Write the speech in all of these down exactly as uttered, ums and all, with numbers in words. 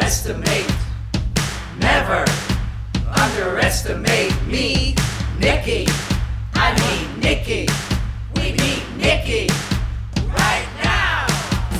underestimate, never underestimate me, Nikki. I need Nikki. We need Nikki right now.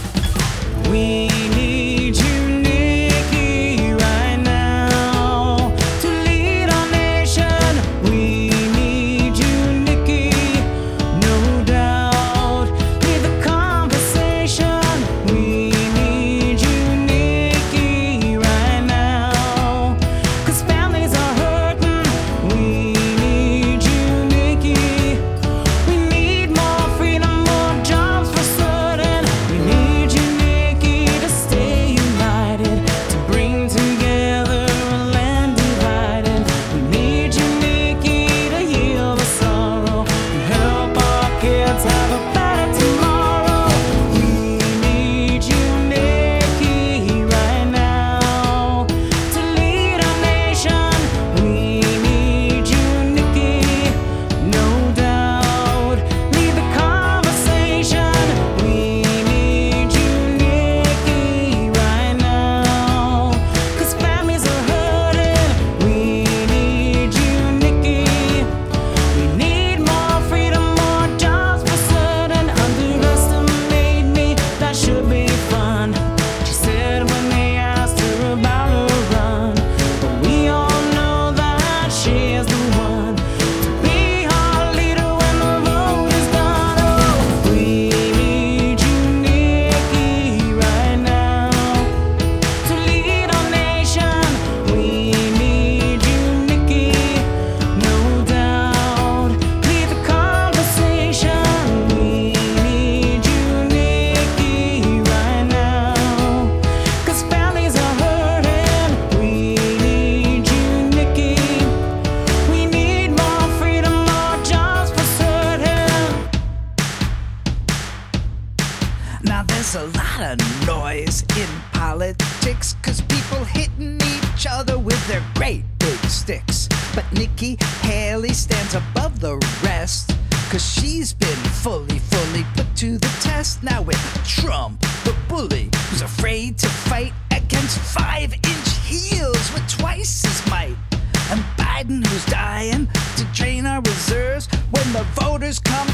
We need you, Nikki, right now to lead our nation. We need you, Nikki, no doubt. Lead the conversation. We need you, Nikki, right now. 'Cause families are hurting. We need you, Nikki. We need more freedom, more jobs for certain. We need you, Nikki, to stay united, to bring together a land divided. We need you, Nikki, to heal the sorrow and help our kids have a better tomorrow. We need you, Nikki, right now to lead our nation. We need you, Nikki, no doubt. Lead the conversation. We need you, Nikki, right now. 'Cause families are hurting. We need you, Nikki. We need more freedom, more jobs for certain. Underestimate me, that should be fun, she said when they asked her about her run. But we all know that she is the one to be our leader when the vote is done. Oh, we need you, Nikki, right now to lead our nation. We need you, Nikki, no doubt. Lead the conversation. We need you, Nikki, right now. 'Cause families are hurting. We need you, Nikki. We need more freedom, more jobs for certain. Now there's a lot of noise in politics, 'cause people hitting each other with their great big sticks. But Nikki Haley stands above the rest, 'cause she's been fully, fully put to the test. Now with Trump, the bully, who's afraid to fight against five-inch heels with twice his might. And Biden, who's dying to drain our reserves when the voters come